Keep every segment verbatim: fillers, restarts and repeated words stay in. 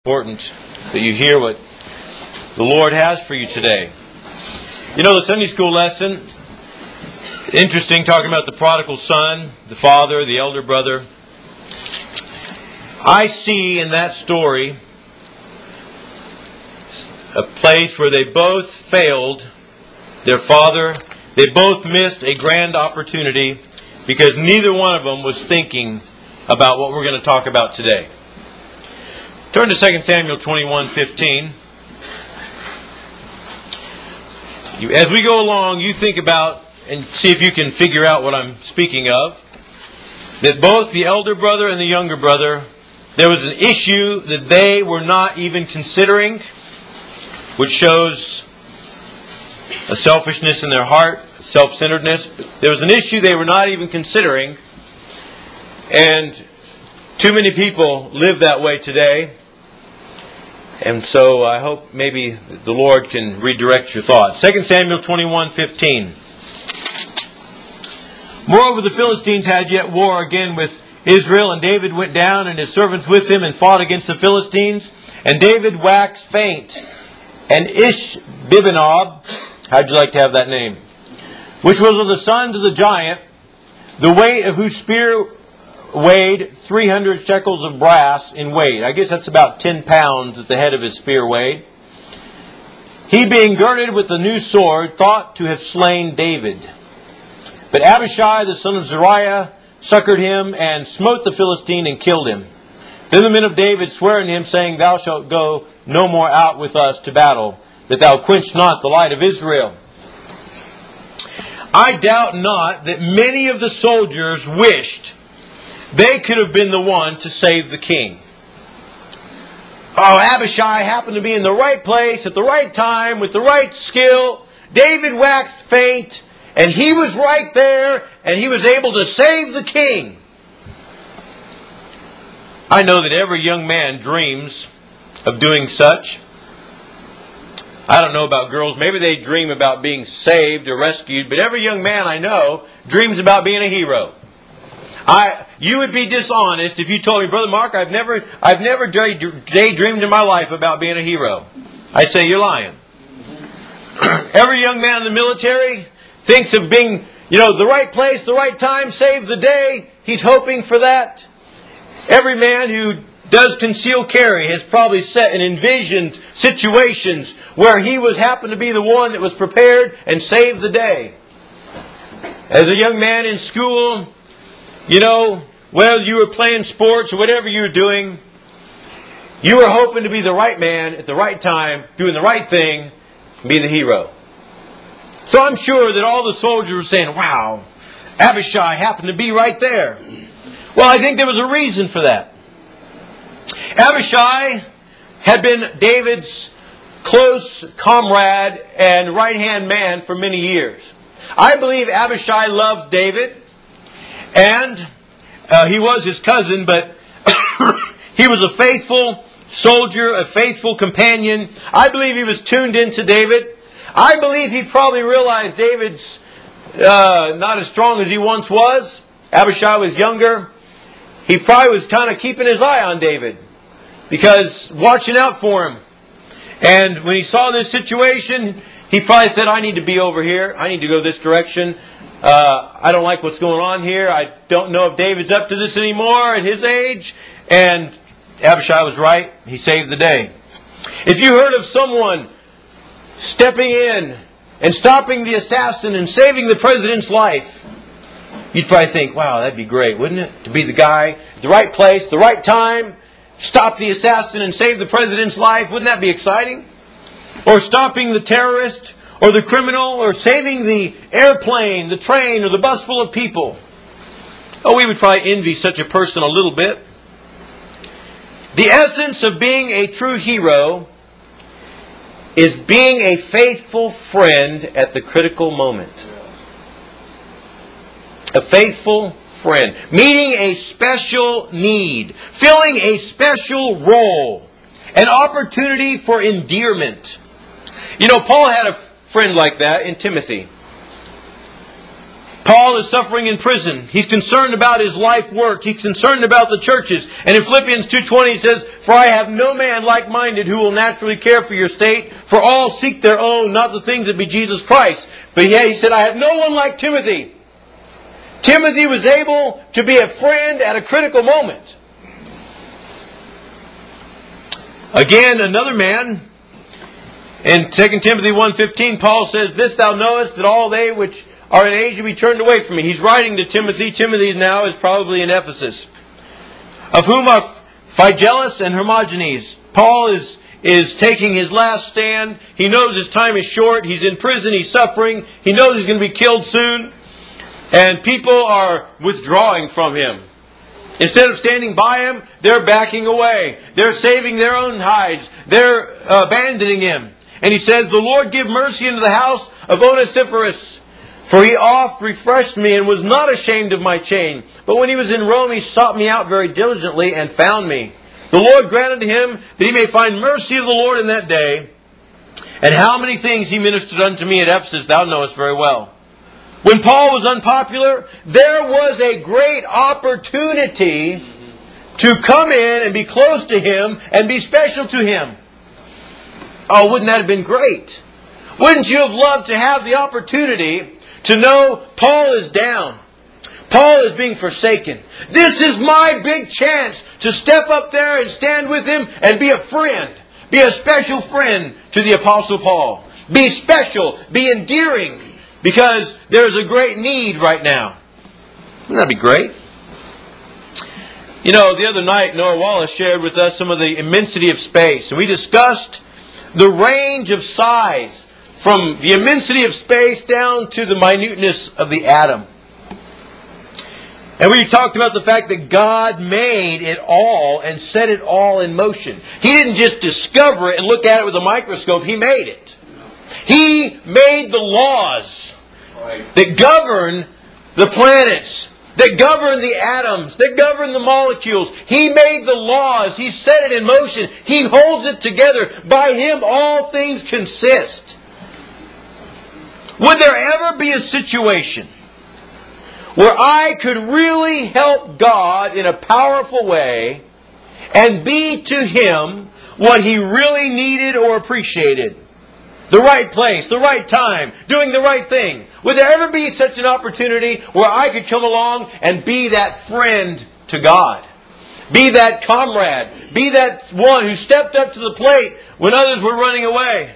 Important that you hear what the Lord has for you today. You know, the Sunday school lesson, interesting, talking about the prodigal son, the father, the elder brother. I see in that story a place where they both failed their father. They both missed a grand opportunity because neither one of them was thinking about what we're going to talk about today. Turn to Second Samuel twenty-one fifteen. You, as we go along, you think about and see if you can figure out what I'm speaking of. That both the elder brother and the younger brother, there was an issue that they were not even considering, which shows a selfishness in their heart, self-centeredness. There was an issue they were not even considering, and too many people live that way today. And so I hope maybe the Lord can redirect your thoughts. Second Samuel twenty-one fifteen. Moreover, the Philistines had yet war again with Israel, and David went down and his servants with him and fought against the Philistines. And David waxed faint. And Ishbi-benob, how'd you like to have that name? Which was of the sons of the giant, the weight of whose spear weighed three hundred shekels of brass in weight. I guess that's about ten pounds at the head of his spear weighed. He, being girded with the new sword, thought to have slain David. But Abishai, the son of Zeruiah, succored him and smote the Philistine and killed him. Then the men of David sware unto him, saying, Thou shalt go no more out with us to battle, that thou quench not the light of Israel. I doubt not that many of the soldiers wished they could have been the one to save the king. Oh, Abishai happened to be in the right place at the right time with the right skill. David waxed faint, and he was right there, and he was able to save the king. I know that every young man dreams of doing such. I don't know about girls. Maybe they dream about being saved or rescued, but every young man I know dreams about being a hero. I, you would be dishonest if you told me, Brother Mark, I've never, I've never day, daydreamed in my life about being a hero. I'd say you're lying. Every young man in the military thinks of being, you know, the right place, the right time, save the day. He's hoping for that. Every man who does concealed carry has probably set and envisioned situations where he was happened to be the one that was prepared and saved the day. As a young man in school, you know, whether you were playing sports or whatever you were doing, you were hoping to be the right man at the right time, doing the right thing, and be the hero. So I'm sure that all the soldiers were saying, wow, Abishai happened to be right there. Well, I think there was a reason for that. Abishai had been David's close comrade and right-hand man for many years. I believe Abishai loved David. And uh, he was his cousin, but he was a faithful soldier, a faithful companion. I believe he was tuned into David. I believe he probably realized David's uh, not as strong as he once was. Abishai was younger. He probably was kind of keeping his eye on David, because watching out for him. And when he saw this situation, he probably said, I need to be over here. I need to go this direction. Uh, I don't like what's going on here. I don't know if David's up to this anymore at his age. And Abishai was right. He saved the day. If you heard of someone stepping in and stopping the assassin and saving the president's life, you'd probably think, wow, that'd be great, wouldn't it? To be the guy at the right place, the right time, stop the assassin and save the president's life. Wouldn't that be exciting? Or stopping the terrorist, or the criminal, or saving the airplane, the train, or the bus full of people. Oh, we would probably envy such a person a little bit. The essence of being a true hero is being a faithful friend at the critical moment. A faithful friend. Meeting a special need. Filling a special role. An opportunity for endearment. You know, Paul had a friend like that in Timothy. Paul is suffering in prison. He's concerned about his life work. He's concerned about the churches. And in Philippians two twenty he says, "For I have no man like-minded who will naturally care for your state, for all seek their own, not the things that be Jesus Christ." But yeah, he said, "I have no one like Timothy." Timothy was able to be a friend at a critical moment. Again, another man, in Second Timothy one fifteen, Paul says, "This thou knowest, that all they which are in Asia be turned away from me." He's writing to Timothy. Timothy now is probably in Ephesus. "Of whom are Phygellus and Hermogenes." Paul is, is taking his last stand. He knows his time is short. He's in prison. He's suffering. He knows he's going to be killed soon. And people are withdrawing from him. Instead of standing by him, they're backing away. They're saving their own hides. They're abandoning him. And he says, "The Lord give mercy unto the house of Onesiphorus, for he oft refreshed me and was not ashamed of my chain. But when he was in Rome, he sought me out very diligently and found me. The Lord granted to him that he may find mercy of the Lord in that day. And how many things he ministered unto me at Ephesus, thou knowest very well." When Paul was unpopular, there was a great opportunity to come in and be close to him and be special to him. Oh, wouldn't that have been great? Wouldn't you have loved to have the opportunity to know Paul is down? Paul is being forsaken. This is my big chance to step up there and stand with him and be a friend. Be a special friend to the Apostle Paul. Be special. Be endearing. Because there's a great need right now. Wouldn't that be great? You know, the other night, Noah Wallace shared with us some of the immensity of space. And we discussed the range of size from the immensity of space down to the minuteness of the atom. And we talked about the fact that God made it all and set it all in motion. He didn't just discover it and look at it with a microscope. He made it. He made the laws that govern the planets, that govern the atoms, that govern the molecules. He made the laws. He set it in motion. He holds it together. By Him all things consist. Would there ever be a situation where I could really help God in a powerful way and be to Him what He really needed or appreciated? The right place, the right time, doing the right thing. Would there ever be such an opportunity where I could come along and be that friend to God? Be that comrade. Be that one who stepped up to the plate when others were running away.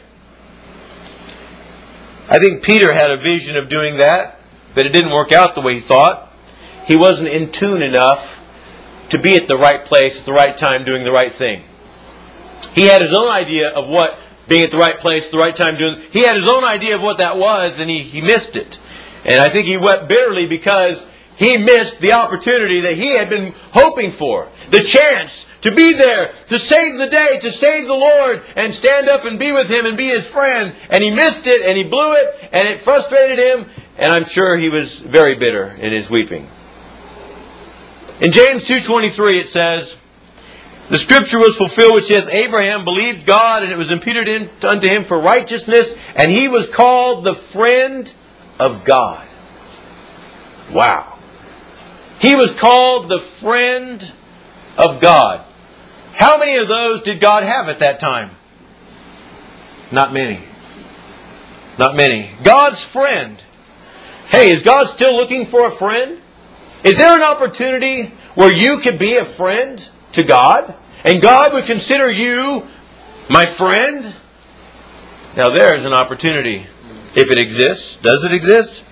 I think Peter had a vision of doing that, but it didn't work out the way he thought. He wasn't in tune enough to be at the right place at the right time doing the right thing. He had his own idea of what being at the right place at the right time doing. He had his own idea of what that was, and he, he missed it. And I think he wept bitterly because he missed the opportunity that he had been hoping for. The chance to be there, to save the day, to save the Lord, and stand up and be with Him and be His friend. And he missed it, and he blew it, and it frustrated him, and I'm sure he was very bitter in his weeping. In James two twenty-three it says, "The scripture was fulfilled which saith, Abraham believed God, and it was imputed in, unto him for righteousness, and he was called the friend of God." Wow. He was called the friend of God. How many of those did God have at that time? Not many. Not many. God's friend. Hey, is God still looking for a friend? Is there an opportunity where you could be a friend to God? And God would consider you my friend? Now there's an opportunity. If it exists. Does it exist?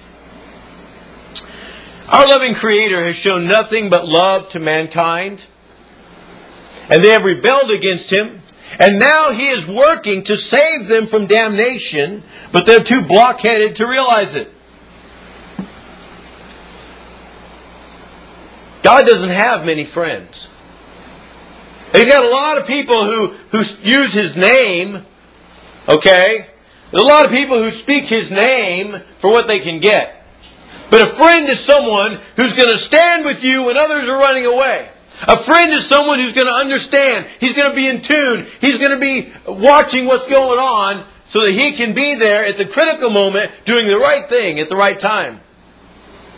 Our loving Creator has shown nothing but love to mankind. And they have rebelled against Him. And now He is working to save them from damnation. But they're too blockheaded to realize it. God doesn't have many friends. He's got a lot of people who, who use His name. Okay? There's a lot of people who speak His name for what they can get. But a friend is someone who's going to stand with you when others are running away. A friend is someone who's going to understand. He's going to be in tune. He's going to be watching what's going on so that he can be there at the critical moment doing the right thing at the right time.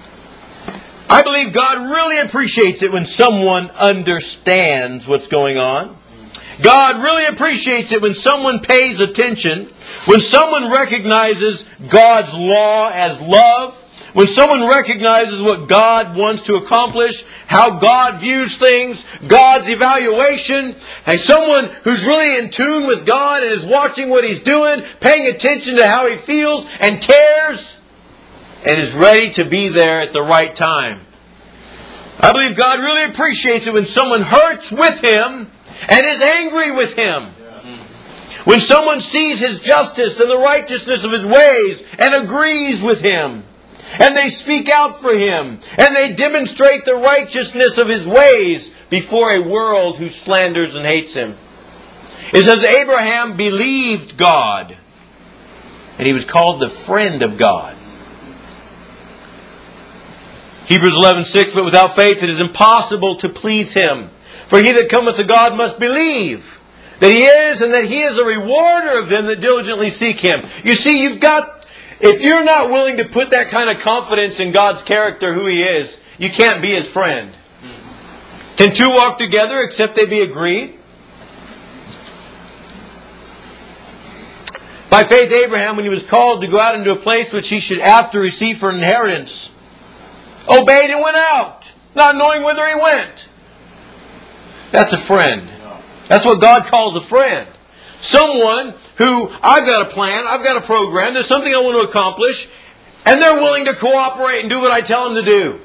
I believe God really appreciates it when someone understands what's going on. God really appreciates it when someone pays attention, when someone recognizes God's law as love, when someone recognizes what God wants to accomplish, how God views things, God's evaluation, and someone who's really in tune with God and is watching what He's doing, paying attention to how He feels and cares, and is ready to be there at the right time. I believe God really appreciates it when someone hurts with Him and is angry with Him. When someone sees His justice and the righteousness of His ways and agrees with Him. And they speak out for Him. And they demonstrate the righteousness of His ways before a world who slanders and hates Him. It says Abraham believed God. And he was called the friend of God. Hebrews eleven six, but without faith it is impossible to please Him. For he that cometh to God must believe that He is, and that He is a rewarder of them that diligently seek Him. You see, you've got, if you're not willing to put that kind of confidence in God's character, who He is, you can't be His friend. Can two walk together except they be agreed? By faith Abraham, when he was called to go out into a place which he should after receive for an inheritance, obeyed and went out, not knowing whither he went. That's a friend. That's what God calls a friend. Someone who, I've got a plan, I've got a program, there's something I want to accomplish, and they're willing to cooperate and do what I tell them to do.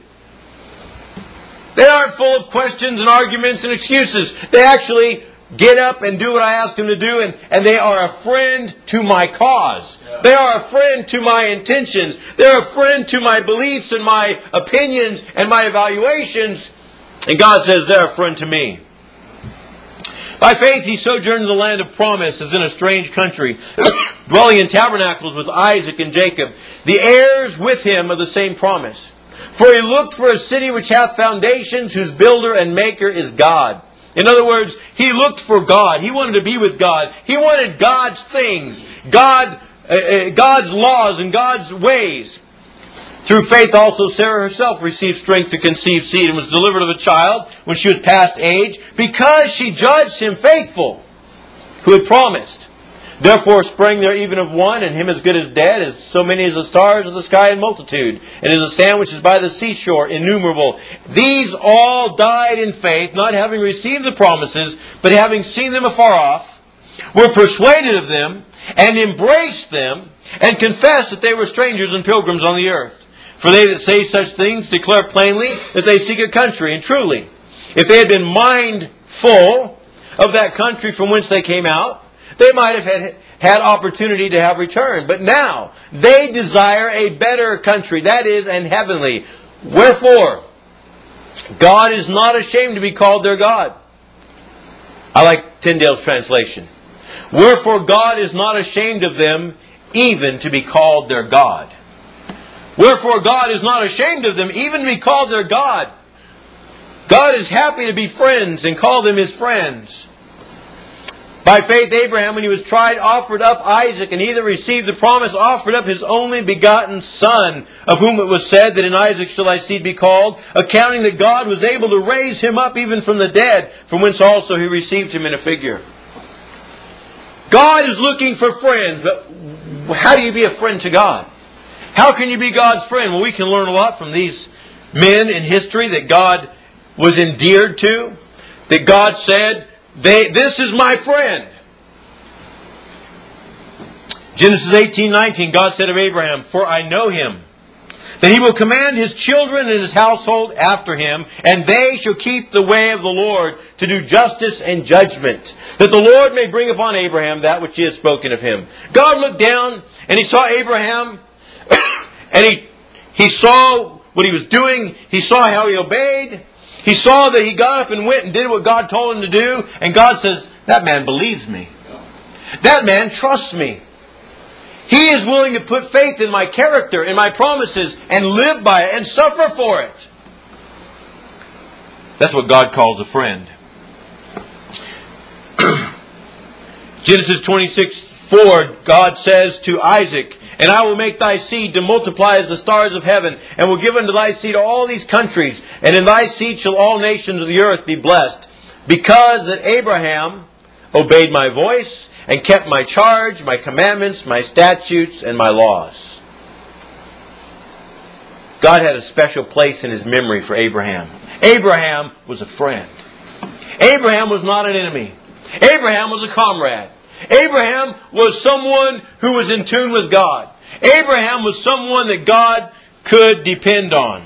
They aren't full of questions and arguments and excuses. They actually get up and do what I ask them to do, and, and they are a friend to my cause. Yeah. They are a friend to my intentions. They're a friend to my beliefs and my opinions and my evaluations. And God says they're a friend to me. By faith he sojourned in the land of promise, as in a strange country, dwelling in tabernacles with Isaac and Jacob, the heirs with him of the same promise. For he looked for a city which hath foundations, whose builder and maker is God. In other words, he looked for God. He wanted to be with God. He wanted God's things, God, uh, God's laws and God's ways. Through faith also Sarah herself received strength to conceive seed and was delivered of a child when she was past age, because she judged him faithful who had promised. Therefore sprang there even of one, and him as good as dead, as so many as the stars of the sky in multitude, and as the sand which is by the seashore innumerable. These all died in faith, not having received the promises, but having seen them afar off, were persuaded of them, and embraced them, and confessed that they were strangers and pilgrims on the earth. For they that say such things declare plainly that they seek a country. And truly, if they had been mindful of that country from whence they came out, they might have had, had opportunity to have returned. But now, they desire a better country, that is, an heavenly. Wherefore, God is not ashamed to be called their God. I like Tyndale's translation. Wherefore, God is not ashamed of them, even to be called their God. Wherefore, God is not ashamed of them, even to be called their God. God is happy to be friends and call them His friends. By faith Abraham, when he was tried, offered up Isaac, and he that received the promise offered up his only begotten son, of whom it was said that in Isaac shall thy seed be called, accounting that God was able to raise him up even from the dead, from whence also he received him in a figure. God is looking for friends, but how do you be a friend to God? How can you be God's friend? Well, we can learn a lot from these men in history that God was endeared to, that God said, They, this is my friend. Genesis eighteen nineteen, God said of Abraham, for I know him, that he will command his children and his household after him, and they shall keep the way of the Lord to do justice and judgment, that the Lord may bring upon Abraham that which he has spoken of him. God looked down and he saw Abraham, and he, he saw what he was doing. He saw how he obeyed. He saw that he got up and went and did what God told him to do. And God says, that man believes me. That man trusts me. He is willing to put faith in my character, in my promises, and live by it and suffer for it. That's what God calls a friend. Genesis twenty-six four, God says to Isaac, "And I will make thy seed to multiply as the stars of heaven, and will give unto thy seed all these countries, and in thy seed shall all nations of the earth be blessed, because that Abraham obeyed my voice, and kept my charge, my commandments, my statutes, and my laws." God had a special place in His memory for Abraham. Abraham was a friend. Abraham was not an enemy. Abraham was a comrade. Abraham was someone who was in tune with God. Abraham was someone that God could depend on.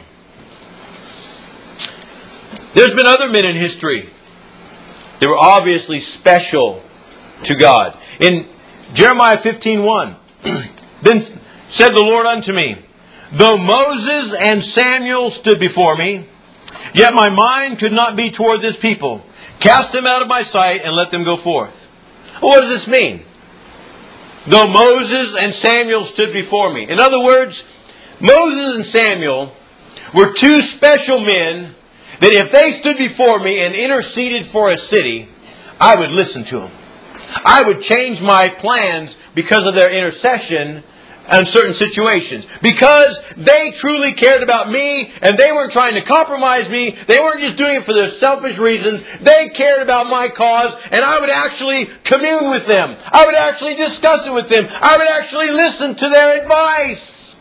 There's been other men in history that were obviously special to God. In Jeremiah fifteen one, "Then said the Lord unto me, Though Moses and Samuel stood before me, yet my mind could not be toward this people. Cast them out of my sight and let them go forth." Well, what does this mean? Though Moses and Samuel stood before me. In other words, Moses and Samuel were two special men that if they stood before me and interceded for a city, I would listen to them. I would change my plans because of their intercession in certain situations. Because they truly cared about me and they weren't trying to compromise me. They weren't just doing it for their selfish reasons. They cared about my cause, and I would actually commune with them. I would actually discuss it with them. I would actually listen to their advice.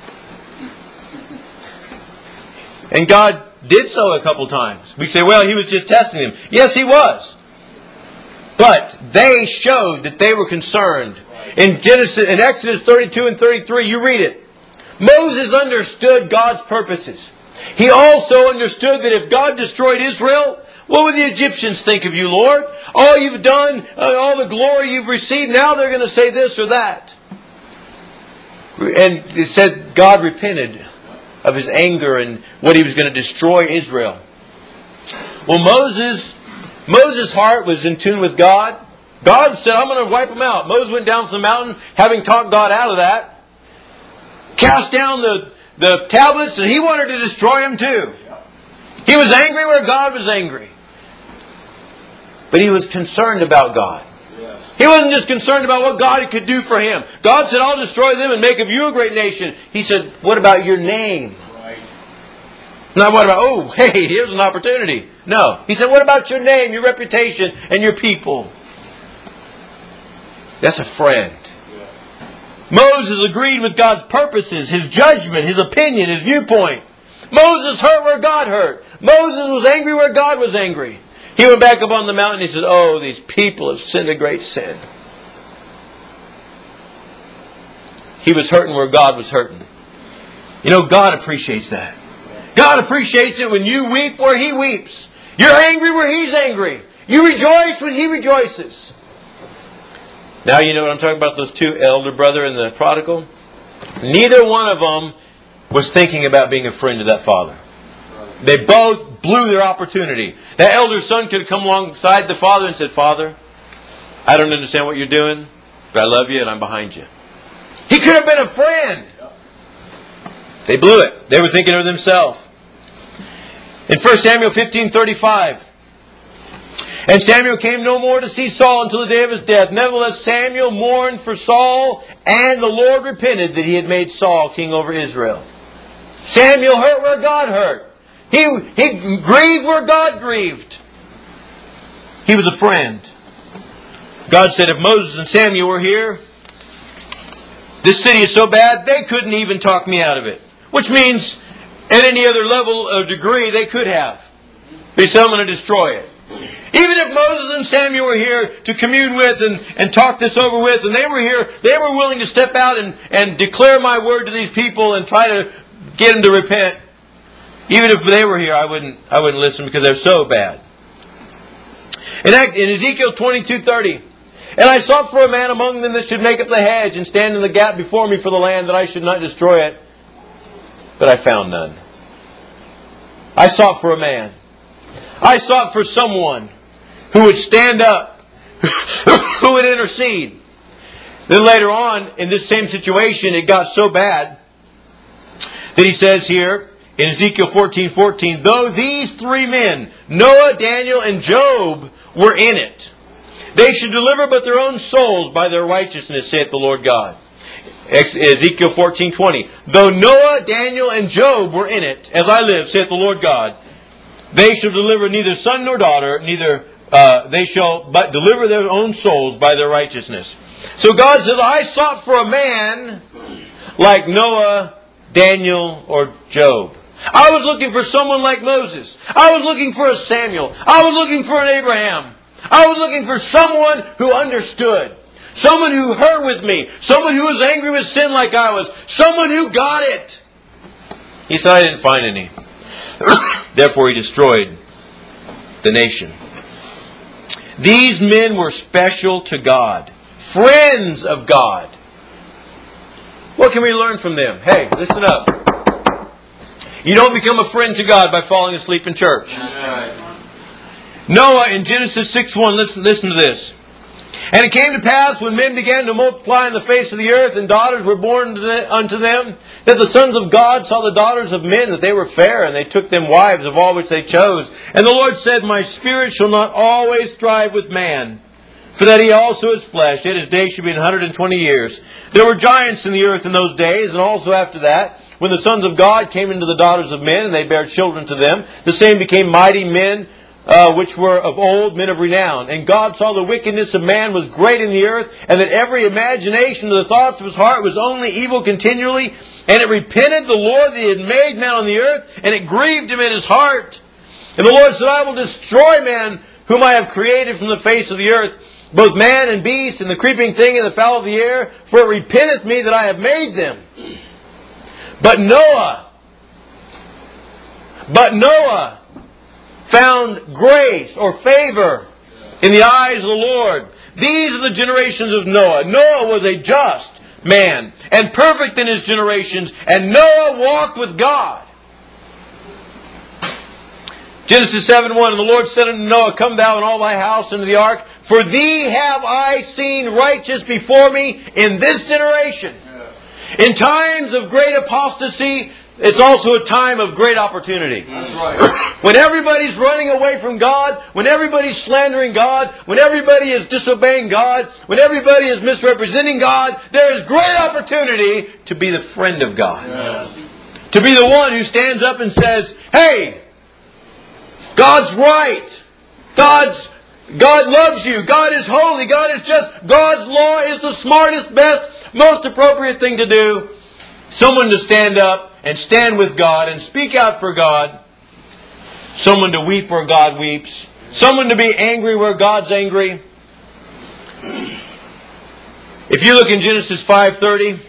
And God did so a couple times. We say, well, He was just testing them. Yes, He was. But they showed that they were concerned. In Genesis, in Exodus thirty-two and thirty-three, you read it. Moses understood God's purposes. He also understood that if God destroyed Israel, what would the Egyptians think of you, Lord? All you've done, all the glory you've received, now they're going to say this or that. And it said God repented of His anger and what He was going to destroy Israel. Well, Moses, Moses' heart was in tune with God. God said, I'm going to wipe them out. Moses went down from the mountain, having talked God out of that, cast down the, the tablets, and he wanted to destroy them too. He was angry where God was angry. But he was concerned about God. He wasn't just concerned about what God could do for him. God said, I'll destroy them and make of you a great nation. He said, what about your name? Right. Not what about, oh, hey, here's an opportunity. No. He said, what about your name, your reputation, and your people? That's a friend. Yeah. Moses agreed with God's purposes, His judgment, His opinion, His viewpoint. Moses hurt where God hurt. Moses was angry where God was angry. He went back up on the mountain and he said, oh, these people have sinned a great sin. He was hurting where God was hurting. You know, God appreciates that. God appreciates it when you weep where He weeps. You're angry where He's angry. You rejoice when He rejoices. Now you know what I'm talking about, those two, elder brother and the prodigal? Neither one of them was thinking about being a friend to that father. They both blew their opportunity. That elder son could have come alongside the father and said, Father, I don't understand what you're doing, but I love you and I'm behind you. He could have been a friend. They blew it. They were thinking of themselves. In First Samuel fifteen thirty-five, and Samuel came no more to see Saul until the day of his death. Nevertheless, Samuel mourned for Saul, and the Lord repented that He had made Saul king over Israel. Samuel hurt where God hurt. He, he grieved where God grieved. He was a friend. God said, if Moses and Samuel were here, this city is so bad, they couldn't even talk me out of it. Which means, at any other level of degree, they could have. They said, I'm going to destroy it. Even if Moses and Samuel were here to commune with and, and talk this over with, and they were here, they were willing to step out and, and declare my word to these people and try to get them to repent. Even if they were here, I wouldn't I wouldn't listen because they're so bad. In, in Ezekiel twenty-two thirty, and I sought for a man among them that should make up the hedge and stand in the gap before me for the land, that I should not destroy it. But I found none. I sought for a man. I sought for someone who would stand up, who would intercede. Then later on, in this same situation, it got so bad that he says here in Ezekiel fourteen fourteen, though these three men, Noah, Daniel, and Job, were in it, They should deliver but their own souls by their righteousness, saith the Lord God. Ezekiel fourteen twenty. Though Noah, Daniel, and Job were in it, as I live, saith the Lord God, they shall deliver neither son nor daughter, neither uh, they shall but deliver their own souls by their righteousness. So God says, I sought for a man like Noah, Daniel, or Job. I was looking for someone like Moses. I was looking for a Samuel. I was looking for an Abraham. I was looking for someone who understood. Someone who hurt with me. Someone who was angry with sin like I was. Someone who got it. He said, I didn't find any. Therefore he destroyed the nation. These men were special to God. Friends of God. What can we learn from them? Hey, listen up. You don't become a friend to God by falling asleep in church. Noah in Genesis six one, listen, listen to this. And it came to pass when men began to multiply in the face of the earth and daughters were born unto them, that the sons of God saw the daughters of men, that they were fair, and they took them wives of all which they chose. And the Lord said, My spirit shall not always strive with man, for that he also is flesh, yet his days should be an hundred and twenty years. There were giants in the earth in those days, and also after that, when the sons of God came into the daughters of men, and they bare children to them, the same became mighty men, Uh, which were of old, men of renown. And God saw the wickedness of man was great in the earth, and that every imagination of the thoughts of his heart was only evil continually. And it repented the Lord that he had made man on the earth, and it grieved him in his heart. And the Lord said, I will destroy man whom I have created from the face of the earth, both man and beast, and the creeping thing and the fowl of the air, for it repenteth me that I have made them. But Noah, but Noah, found grace or favor in the eyes of the Lord. These are the generations of Noah. Noah was a just man and perfect in his generations, and Noah walked with God. Genesis seven one, And the Lord said unto Noah, Come thou and all thy house into the ark, for thee have I seen righteous before me in this generation. In times of great apostasy, it's also a time of great opportunity. That's right. When everybody's running away from God, when everybody's slandering God, when everybody is disobeying God, when everybody is misrepresenting God, there is great opportunity to be the friend of God. Yes. To be the one who stands up and says, Hey, God's right. God's God loves you. God is holy. God is just. God's law is the smartest, best, most appropriate thing to do. Someone to stand up and stand with God and speak out for God. Someone to weep where God weeps. Someone to be angry where God's angry. If you look in Genesis five thirty,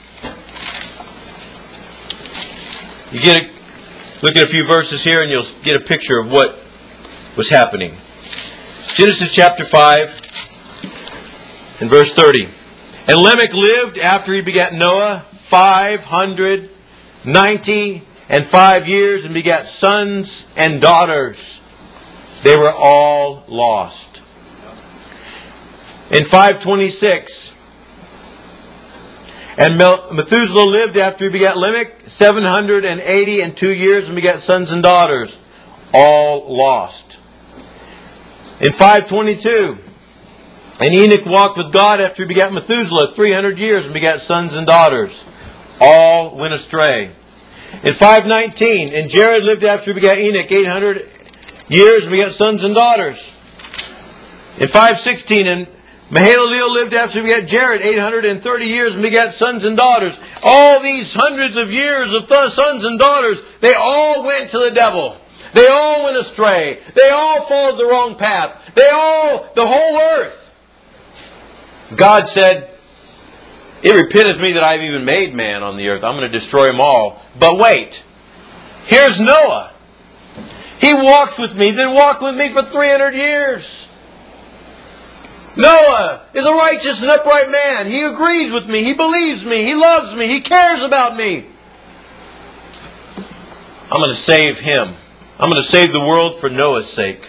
you get a, look at a few verses here and you'll get a picture of what was happening. Genesis chapter five and verse thirty. And Lamech lived after he begat Noah five hundred ninety and five years, and begat sons and daughters. They were all lost. In five twenty-six, and Methuselah lived after he begat Lamech seven hundred eighty and two years, and begat sons and daughters. All lost. In five twenty-two, and Enoch walked with God after he begat Methuselah three hundred years, and begat sons and daughters. All went astray. In five nineteen, and Jared lived after he begat Enoch eight hundred years, and begat sons and daughters. In five sixteen, and Mahalaleel lived after he begat Jared eight hundred thirty years, and begat sons and daughters. All these hundreds of years of th- sons and daughters, they all went to the devil. They all went astray. They all followed the wrong path. They all, the whole earth. God said, It repenteth me that I've even made man on the earth. I'm going to destroy them all. But wait. Here's Noah. He walked with me, then walked with me for three hundred years. Noah is a righteous and upright man. He agrees with me. He believes me. He loves me. He cares about me. I'm going to save him. I'm going to save the world for Noah's sake.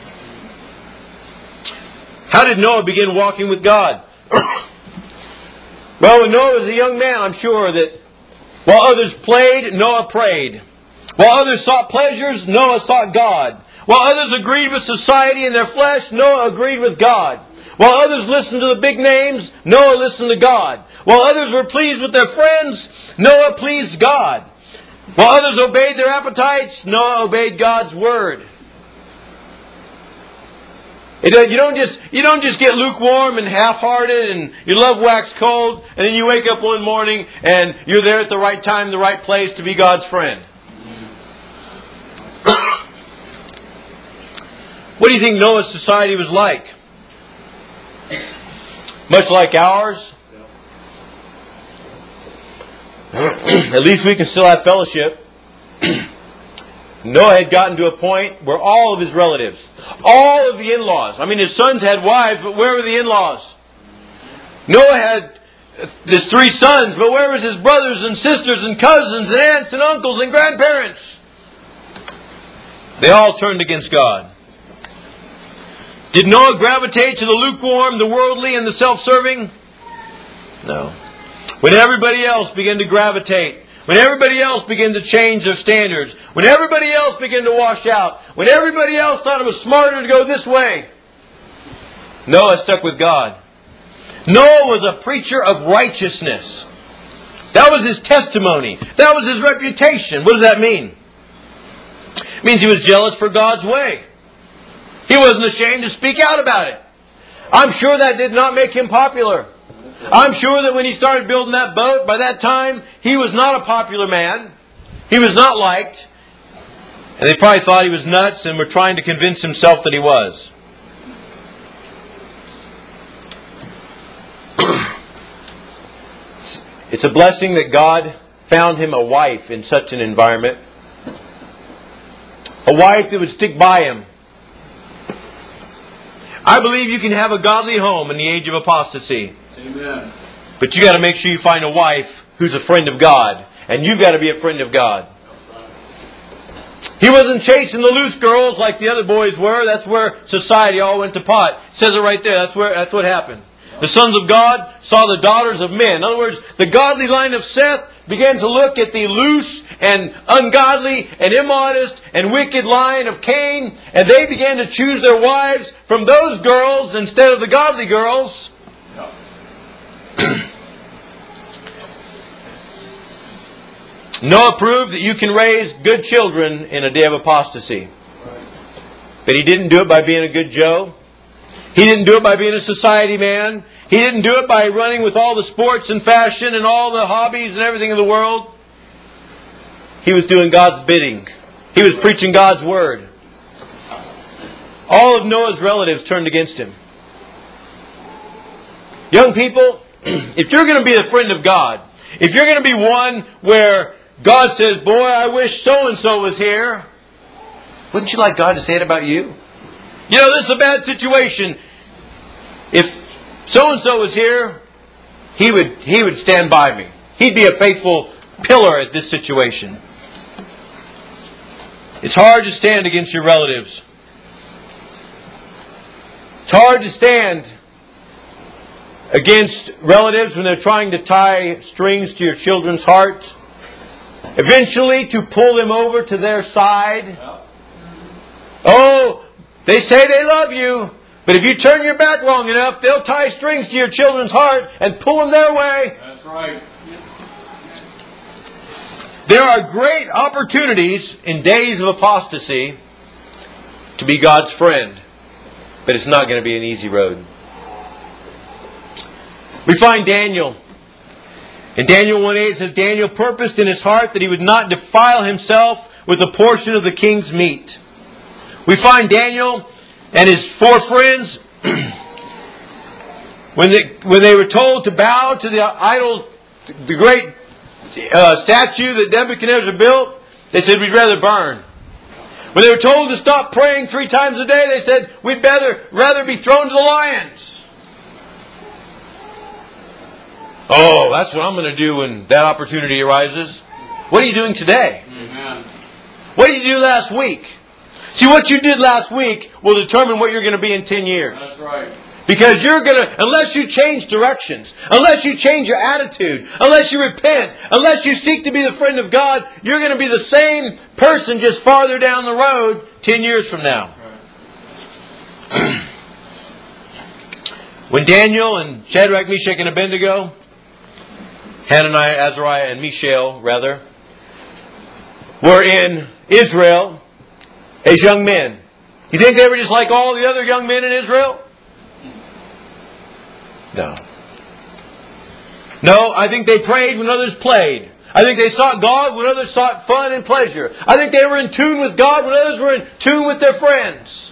How did Noah begin walking with God? Well, when Noah was a young man, I'm sure that while others played, Noah prayed. While others sought pleasures, Noah sought God. While others agreed with society and their flesh, Noah agreed with God. While others listened to the big names, Noah listened to God. While others were pleased with their friends, Noah pleased God. While others obeyed their appetites, Noah obeyed God's word. It, you don't just you don't just get lukewarm and half-hearted and your love wax cold, and then you wake up one morning and you're there at the right time, the right place to be God's friend. What do you think Noah's society was like? Much like ours? At least we can still have fellowship. Noah had gotten to a point where all of his relatives, all of the in-laws, I mean his sons had wives, but where were the in-laws? Noah had his three sons, but where was his brothers and sisters and cousins and aunts and uncles and grandparents? They all turned against God. Did Noah gravitate to the lukewarm, the worldly, and the self-serving? No. When everybody else began to gravitate, when everybody else began to change their standards, when everybody else began to wash out, when everybody else thought it was smarter to go this way, Noah stuck with God. Noah was a preacher of righteousness. That was his testimony. That was his reputation. What does that mean? It means he was jealous for God's way. He wasn't ashamed to speak out about it. I'm sure that did not make him popular. I'm sure that when he started building that boat, by that time, he was not a popular man. He was not liked. And they probably thought he was nuts and were trying to convince himself that he was. It's a blessing that God found him a wife in such an environment. A wife that would stick by him. I believe you can have a godly home in the age of apostasy. Amen. But you got to make sure you find a wife who's a friend of God. And you've got to be a friend of God. He wasn't chasing the loose girls like the other boys were. That's where society all went to pot. It says it right there. That's where that's what happened. The sons of God saw the daughters of men. In other words, the godly line of Seth began to look at the loose and ungodly and immodest and wicked line of Cain, and they began to choose their wives from those girls instead of the godly girls. Noah proved that you can raise good children in a day of apostasy. But he didn't do it by being a good Joe. He didn't do it by being a society man. He didn't do it by running with all the sports and fashion and all the hobbies and everything in the world. He was doing God's bidding. He was preaching God's word. All of Noah's relatives turned against him. Young people, if you're going to be a friend of God, if you're going to be one where God says, boy, I wish so-and-so was here, wouldn't you like God to say it about you? You know, this is a bad situation. If so-and-so was here, he would, he would stand by me. He'd be a faithful pillar at this situation. It's hard to stand against your relatives. It's hard to stand against relatives when they're trying to tie strings to your children's hearts. Eventually to pull them over to their side. Oh, they say they love you, but if you turn your back long enough, they'll tie strings to your children's heart and pull them their way. That's right. There are great opportunities in days of apostasy to be God's friend, but it's not going to be an easy road. We find Daniel. In Daniel one eight it says, Daniel purposed in his heart that he would not defile himself with a portion of the king's meat. We find Daniel and his four friends, when they, when they were told to bow to the idol, the great uh, statue that Nebuchadnezzar built, they said, we'd rather burn. When they were told to stop praying three times a day, they said, we'd rather, rather be thrown to the lions. Oh, that's what I'm going to do when that opportunity arises. What are you doing today? Amen. What did you do last week? See, what you did last week will determine what you're going to be in ten years. That's right. Because you're going to, unless you change directions, unless you change your attitude, unless you repent, unless you seek to be the friend of God, you're going to be the same person just farther down the road ten years from now. When Daniel and Shadrach, Meshach, and Abednego, Hananiah, Azariah, and Mishael, rather, were in Israel as young men, you think they were just like all the other young men in Israel? No. No, I think they prayed when others played. I think they sought God when others sought fun and pleasure. I think they were in tune with God when others were in tune with their friends.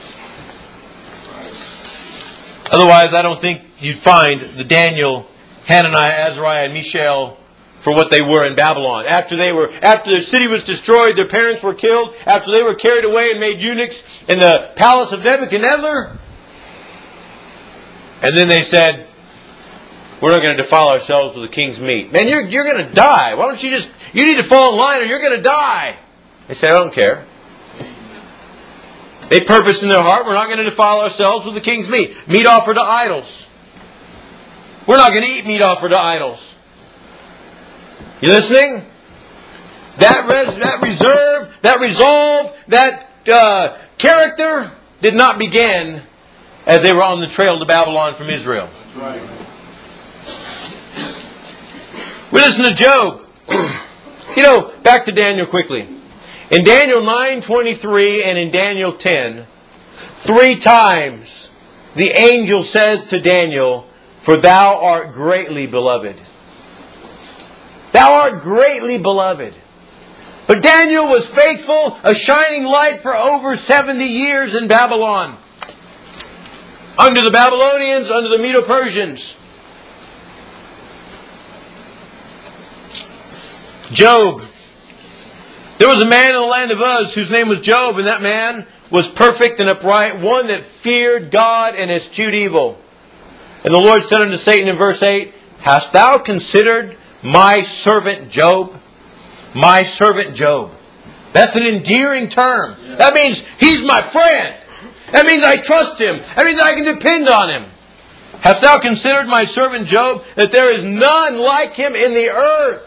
Otherwise, I don't think you'd find the Daniel, Hananiah, Azariah, and Mishael for what they were in Babylon. After they were, after their city was destroyed, their parents were killed, after they were carried away and made eunuchs in the palace of Nebuchadnezzar. And then they said, we're not going to defile ourselves with the king's meat. Man, you're, you're going to die. Why don't you just, you need to fall in line or you're going to die. They said, I don't care. They purposed in their heart, we're not going to defile ourselves with the king's meat. Meat offered to idols. We're not going to eat meat offered to idols. You listening? That, res, that reserve, that resolve, that uh, character did not begin as they were on the trail to Babylon from Israel. That's right. We listen to Job. You know, back to Daniel quickly. In Daniel nine twenty-three and in Daniel ten, three times the angel says to Daniel, for thou art greatly beloved. Thou art greatly beloved. But Daniel was faithful, a shining light for over seventy years in Babylon. Under the Babylonians, under the Medo-Persians. Job. There was a man in the land of Uz whose name was Job, and that man was perfect and upright, one that feared God and eschewed evil. And the Lord said unto Satan in verse eight, hast thou considered my servant Job? My servant Job. That's an endearing term. Yeah. That means he's my friend. That means I trust him. That means I can depend on him. Hast thou considered my servant Job, that there is none like him in the earth?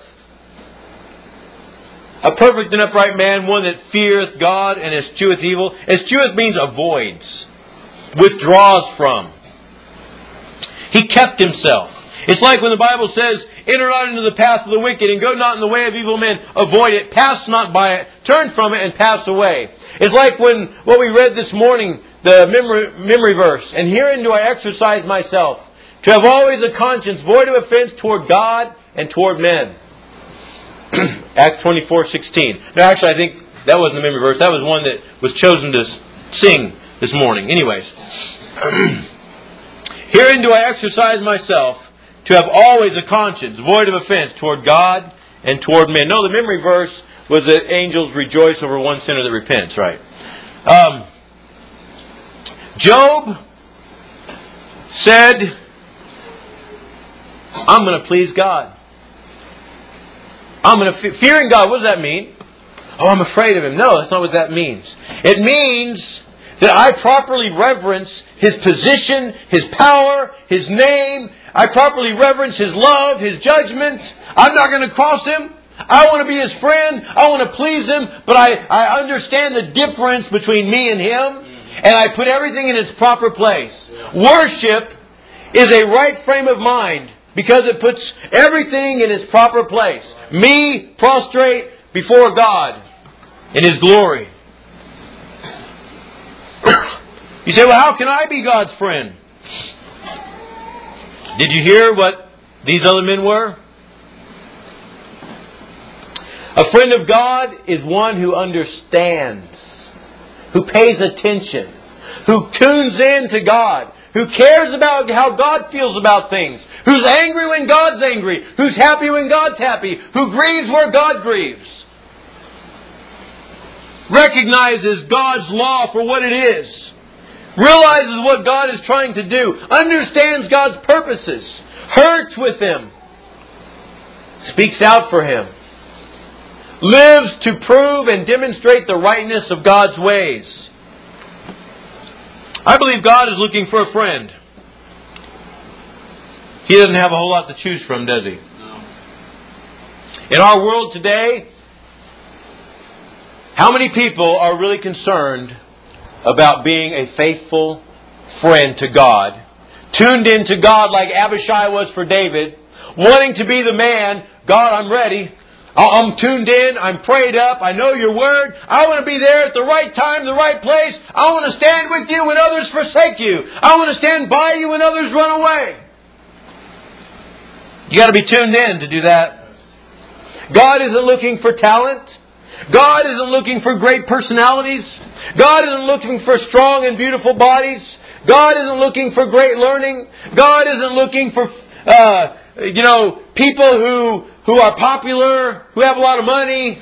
A perfect and upright man, one that feareth God and escheweth evil. Escheweth means avoids, withdraws from. He kept himself. It's like when the Bible says, enter not into the path of the wicked and go not in the way of evil men. Avoid it, pass not by it, turn from it and pass away. It's like when what we read this morning, the memory, memory verse. And herein do I exercise myself, to have always a conscience void of offense toward God and toward men. Acts twenty-four sixteen. No, actually, I think that wasn't the memory verse. That was one that was chosen to sing this morning. Anyways. Herein do I exercise myself, to have always a conscience void of offense toward God and toward men. No, the memory verse was that angels rejoice over one sinner that repents, right? Um, Job said, I'm going to please God. I'm going to fe- fearing God. What does that mean? Oh, I'm afraid of Him. No, that's not what that means. It means that I properly reverence His position, His power, His name. I properly reverence His love, His judgment. I'm not going to cross Him. I want to be His friend. I want to please Him. But I, I understand the difference between me and Him. And I put everything in its proper place. Worship is a right frame of mind, because it puts everything in its proper place. Me prostrate before God in His glory. You say, well, how can I be God's friend? Did you hear what these other men were? A friend of God is one who understands, who pays attention, who tunes in to God, who cares about how God feels about things, who's angry when God's angry, who's happy when God's happy, who grieves where God grieves. Recognizes God's law for what it is. Realizes what God is trying to do. Understands God's purposes. Hurts with Him. Speaks out for Him. Lives to prove and demonstrate the rightness of God's ways. I believe God is looking for a friend. He doesn't have a whole lot to choose from, does He? No. In our world today, how many people are really concerned about being a faithful friend to God, tuned into God like Abishai was for David, wanting to be the man. God, I'm ready. I'm tuned in. I'm prayed up. I know your word. I want to be there at the right time, the right place. I want to stand with you when others forsake you. I want to stand by you when others run away. You got to be tuned in to do that. God isn't looking for talent. God isn't looking for great personalities. God isn't looking for strong and beautiful bodies. God isn't looking for great learning. God isn't looking for, uh, you know, people who, who are popular, who have a lot of money.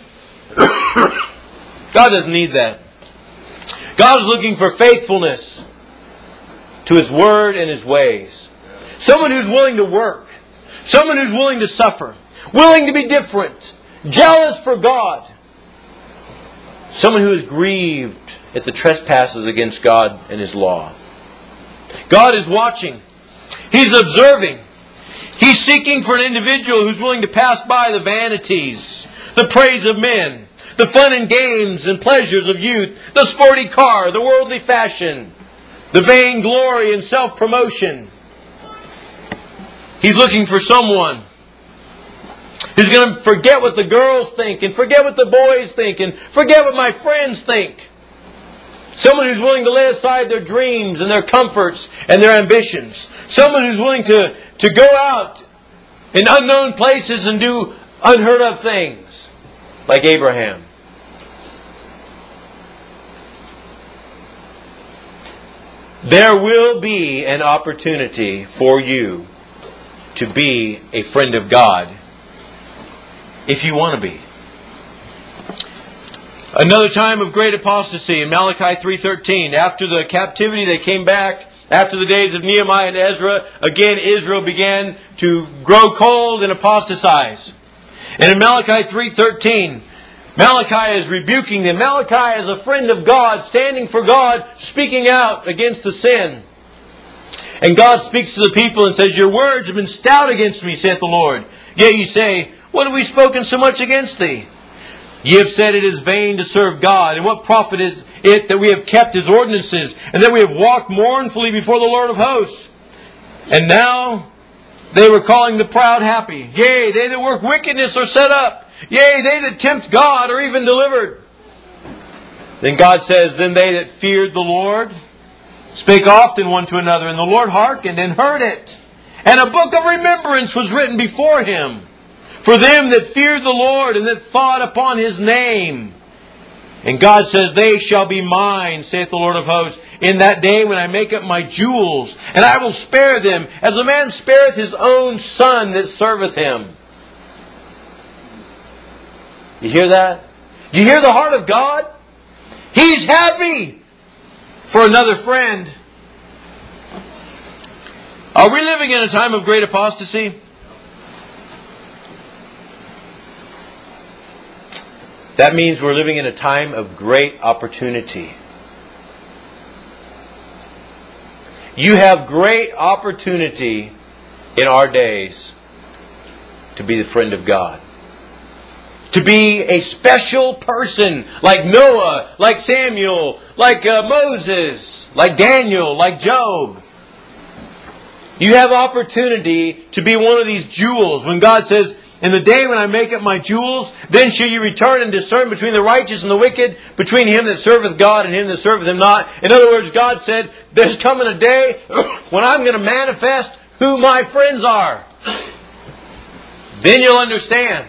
God doesn't need that. God is looking for faithfulness to His Word and His ways. Someone who's willing to work. Someone who's willing to suffer. Willing to be different. Jealous for God. Someone who is grieved at the trespasses against God and His law. God is watching. He's observing. He's seeking for an individual who's willing to pass by the vanities, the praise of men, the fun and games and pleasures of youth, the sporty car, the worldly fashion, the vain glory and self-promotion. He's looking for someone who's going to forget what the girls think and forget what the boys think and forget what my friends think. Someone who's willing to lay aside their dreams and their comforts and their ambitions. Someone who's willing to, to go out in unknown places and do unheard of things. Like Abraham. There will be an opportunity for you to be a friend of God if you want to be. Another time of great apostasy in Malachi three thirteen. After the captivity, they came back. After the days of Nehemiah and Ezra, again Israel began to grow cold and apostatize. And in Malachi three thirteen, Malachi is rebuking them. Malachi is a friend of God, standing for God, speaking out against the sin. And God speaks to the people and says, "Your words have been stout against me, saith the Lord. Yet ye say, what have we spoken so much against thee? Ye have said it is vain to serve God. And what profit is it that we have kept His ordinances, and that we have walked mournfully before the Lord of hosts? And now they were calling the proud happy. Yea, they that work wickedness are set up. Yea, they that tempt God are even delivered." Then God says, "Then they that feared the Lord spake often one to another, and the Lord hearkened and heard it. And a book of remembrance was written before Him, for them that feared the Lord and that thought upon His name. And God says, they shall be mine, saith the Lord of hosts, in that day when I make up my jewels, and I will spare them, as a man spareth his own son that serveth him." You hear that? Do you hear the heart of God? He's happy for another friend. Are we living in a time of great apostasy? That means we're living in a time of great opportunity. You have great opportunity in our days to be the friend of God. To be a special person like Noah, like Samuel, like uh, Moses, like Daniel, like Job. You have opportunity to be one of these jewels. When God says, "In the day when I make up my jewels, then shall you return and discern between the righteous and the wicked, between him that serveth God and him that serveth Him not." In other words, God said, there's coming a day when I'm going to manifest who my friends are. Then you'll understand.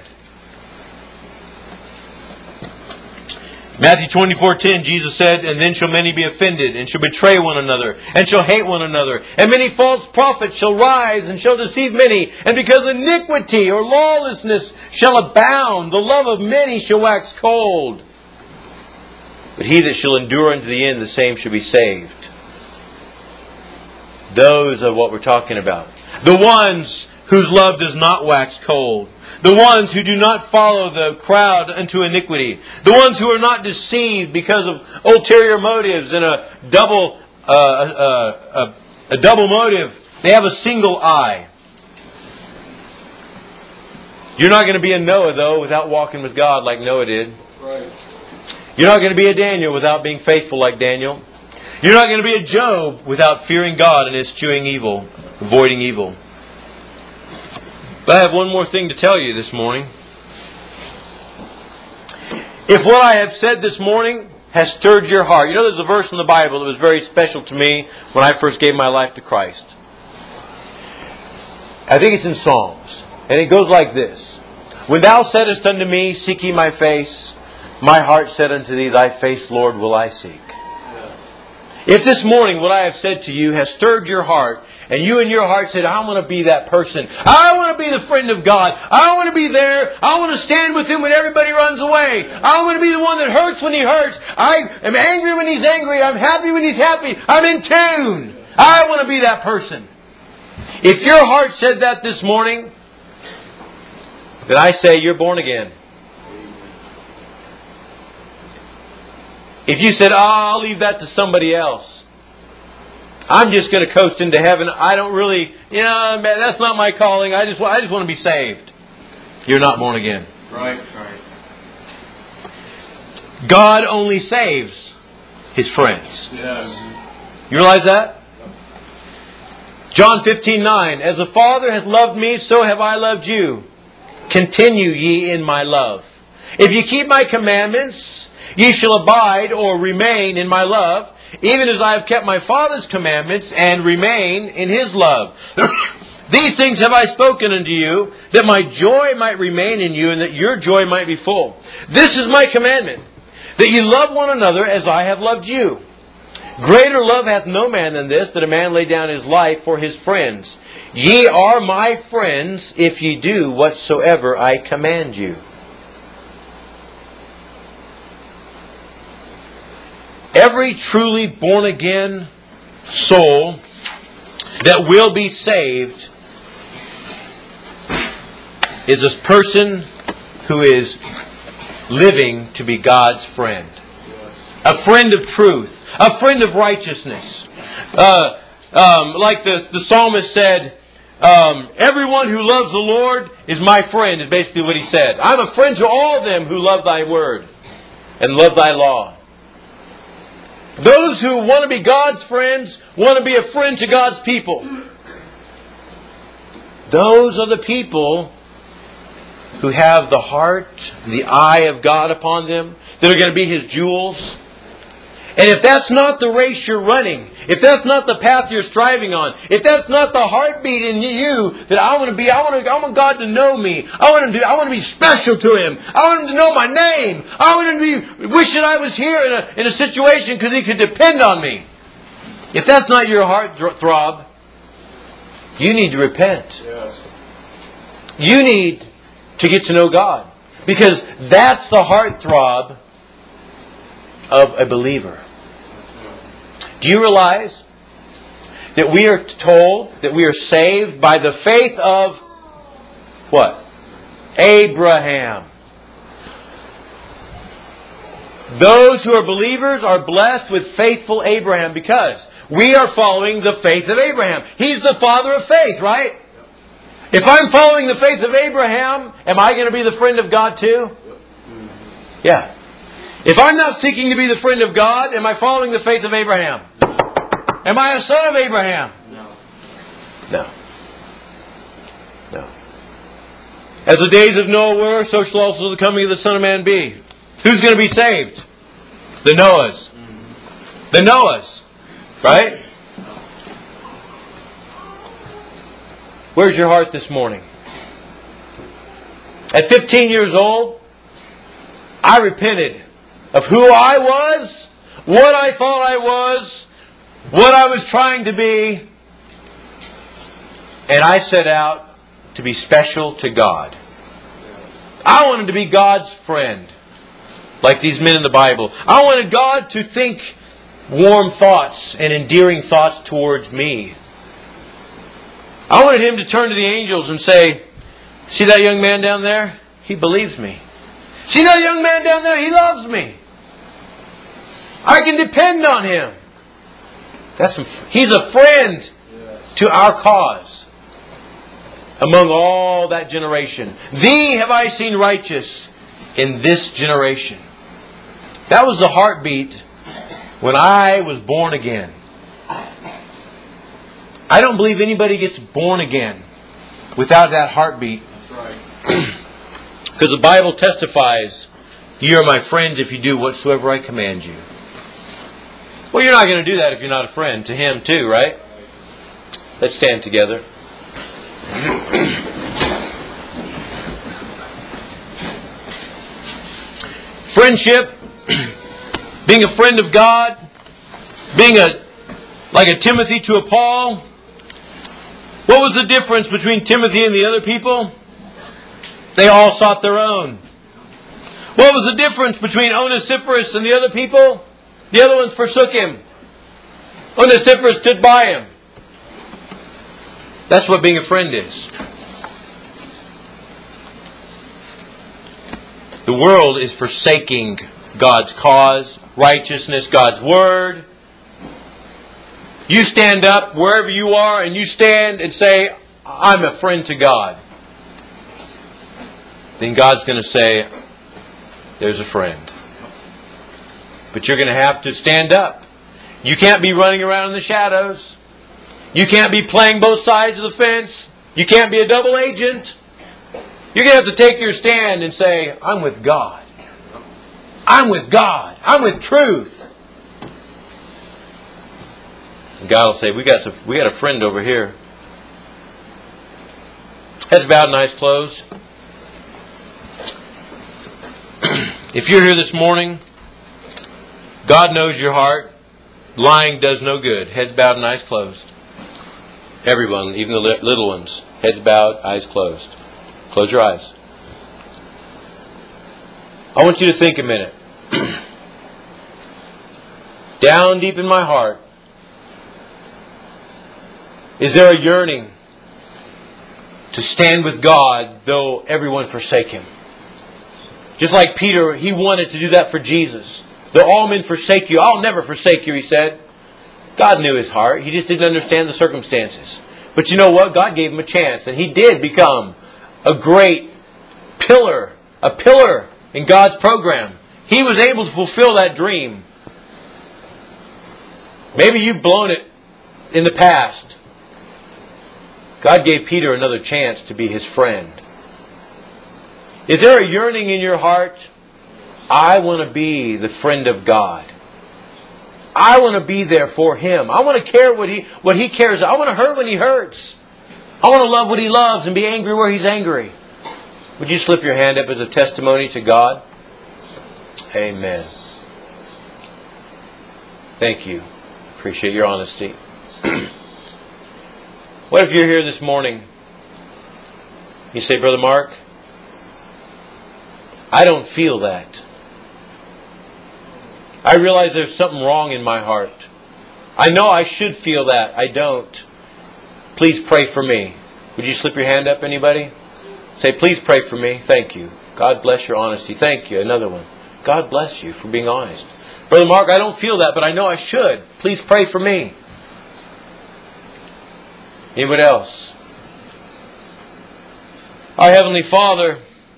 Matthew twenty-four ten, Jesus said, "And then shall many be offended, and shall betray one another, and shall hate one another. And many false prophets shall rise, and shall deceive many. And because iniquity or lawlessness shall abound, the love of many shall wax cold. But he that shall endure unto the end, the same shall be saved." Those are what we're talking about. The ones whose love does not wax cold. The ones who do not follow the crowd unto iniquity. The ones who are not deceived because of ulterior motives and a double uh, uh, a, a double motive. They have a single eye. You're not going to be a Noah, though, without walking with God like Noah did. Right. You're not going to be a Daniel without being faithful like Daniel. You're not going to be a Job without fearing God and eschewing evil, avoiding evil. But I have one more thing to tell you this morning. If what I have said this morning has stirred your heart. You know, there's a verse in the Bible that was very special to me when I first gave my life to Christ. I think it's in Psalms. And it goes like this. When thou saidest unto me, seek ye my face, my heart said unto thee, thy face, Lord, will I seek. If this morning what I have said to you has stirred your heart, and you in your heart said, I want to be that person. I want to be the friend of God. I want to be there. I want to stand with Him when everybody runs away. I want to be the one that hurts when He hurts. I am angry when He's angry. I'm happy when He's happy. I'm in tune. I want to be that person. If your heart said that this morning, then I say you're born again. If you said, oh, I'll leave that to somebody else. I'm just going to coast into heaven. I don't really, you know, man, that's not my calling. I just, I just want to be saved. You're not born again. Right, right. God only saves His friends. Yes. You realize that? John fifteen nine. As the Father hath loved me, so have I loved you. Continue ye in my love. If you keep my commandments, ye shall abide or remain in my love, even as I have kept my Father's commandments and remain in His love. These things have I spoken unto you, that my joy might remain in you, and that your joy might be full. This is my commandment, that ye love one another as I have loved you. Greater love hath no man than this, that a man lay down his life for his friends. Ye are my friends, if ye do whatsoever I command you. Every truly born-again soul that will be saved is a person who is living to be God's friend. A friend of truth. A friend of righteousness. Uh, um, like the, the psalmist said, um, everyone who loves the Lord is my friend, is basically what he said. I'm a friend to all of them who love thy word and love thy law. Those who want to be God's friends want to be a friend to God's people. Those are the people who have the heart, the eye of God upon them, that are going to be His jewels. And if that's not the race you're running, if that's not the path you're striving on, if that's not the heartbeat in you that I want to be, I want to, I want God to know me. I want him to, I want to be special to Him. I want Him to know my name. I want Him to be wishing I was here in a in a situation because He could depend on me. If that's not your heart throb, you need to repent. Yes. You need to get to know God, because that's the heart throb of a believer. Do you realize that we are told that we are saved by the faith of what? Abraham. Those who are believers are blessed with faithful Abraham, because we are following the faith of Abraham. He's the father of faith, right? If I'm following the faith of Abraham, am I going to be the friend of God too? Yeah. If I'm not seeking to be the friend of God, am I following the faith of Abraham? Am I a son of Abraham? No. No. No. As the days of Noah were, so shall also the coming of the Son of Man be. Who's going to be saved? The Noahs. The Noahs. Right? Where's your heart this morning? At fifteen years old, I repented of who I was, what I thought I was, what I was trying to be. And I set out to be special to God. I wanted to be God's friend, like these men in the Bible. I wanted God to think warm thoughts and endearing thoughts towards me. I wanted Him to turn to the angels and say, see that young man down there? He believes me. See that young man down there? He loves me. I can depend on him. That's He's a friend to our cause among all that generation. Thee have I seen righteous in this generation. That was the heartbeat when I was born again. I don't believe anybody gets born again without that heartbeat. That's right. Because the Bible testifies, "You are my friends if you do whatsoever I command you." Well, you're not going to do that if you're not a friend to Him too, right? Let's stand together. Friendship, being a friend of God, being a like a Timothy to a Paul. What was the difference between Timothy and the other people? They all sought their own. What was the difference between Onesiphorus and the other people? The other ones forsook him. Onesiphorus stood by him. That's what being a friend is. The world is forsaking God's cause, righteousness, God's Word. You stand up wherever you are and you stand and say, "I'm a friend to God." Then God's going to say, "There's a friend." But you're going to have to stand up. You can't be running around in the shadows. You can't be playing both sides of the fence. You can't be a double agent. You're going to have to take your stand and say, "I'm with God. I'm with God. I'm with truth." And God will say, we got some, we got a friend over here. Heads bowed and eyes closed. If you're here this morning, God knows your heart. Lying does no good. Heads bowed and eyes closed. Everyone, even the little ones. Heads bowed, eyes closed. Close your eyes. I want you to think a minute. Down deep in my heart, is there a yearning to stand with God though everyone forsake Him? Just like Peter, he wanted to do that for Jesus. "Though all men forsake you, I'll never forsake you," he said. God knew his heart. He just didn't understand the circumstances. But you know what? God gave him a chance. And he did become a great pillar. A pillar in God's program. He was able to fulfill that dream. Maybe you've blown it in the past. God gave Peter another chance to be his friend. Is there a yearning in your heart? I want to be the friend of God. I want to be there for Him. I want to care what He what He cares. I want to hurt when He hurts. I want to love what He loves and be angry where He's angry. Would you slip your hand up as a testimony to God? Amen. Thank you. Appreciate your honesty. What if you're here this morning? You say, "Brother Mark, I don't feel that. I realize there's something wrong in my heart. I know I should feel that. I don't. Please pray for me." Would you slip your hand up, anybody? Say, "Please pray for me." Thank you. God bless your honesty. Thank you. Another one. God bless you for being honest. "Brother Mark, I don't feel that, but I know I should. Please pray for me." Anybody else? Our Heavenly Father,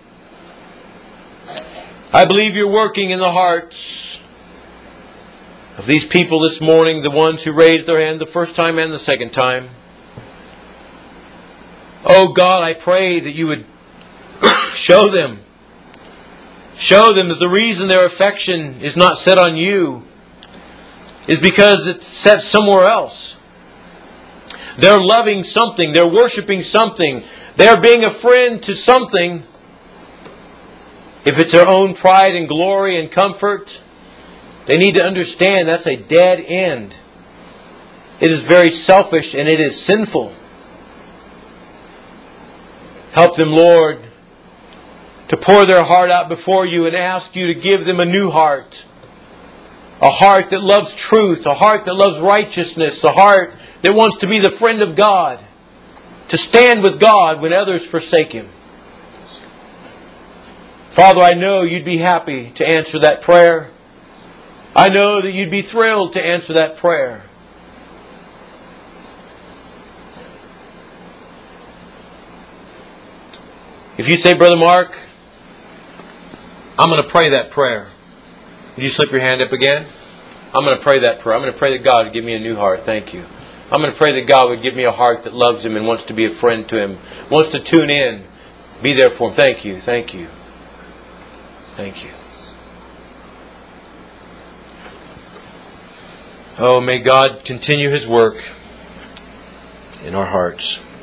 I believe You're working in the hearts of these people this morning, the ones who raised their hand the first time and the second time. Oh God, I pray that You would show them. Show them that the reason their affection is not set on You is because it's set somewhere else. They're loving something. They're worshiping something. They're being a friend to something. If it's their own pride and glory and comfort, they need to understand that's a dead end. It is very selfish and it is sinful. Help them, Lord, to pour their heart out before You and ask You to give them a new heart. A heart that loves truth. A heart that loves righteousness. A heart that wants to be the friend of God. To stand with God when others forsake Him. Father, I know You'd be happy to answer that prayer. I know that You'd be thrilled to answer that prayer. If you say, "Brother Mark, I'm going to pray that prayer," would you slip your hand up again? I'm going to pray that prayer. I'm going to pray that God would give me a new heart. Thank you. I'm going to pray that God would give me a heart that loves Him and wants to be a friend to Him, wants to tune in, be there for Him. Thank you. Thank you. Thank you. Oh, may God continue His work in our hearts.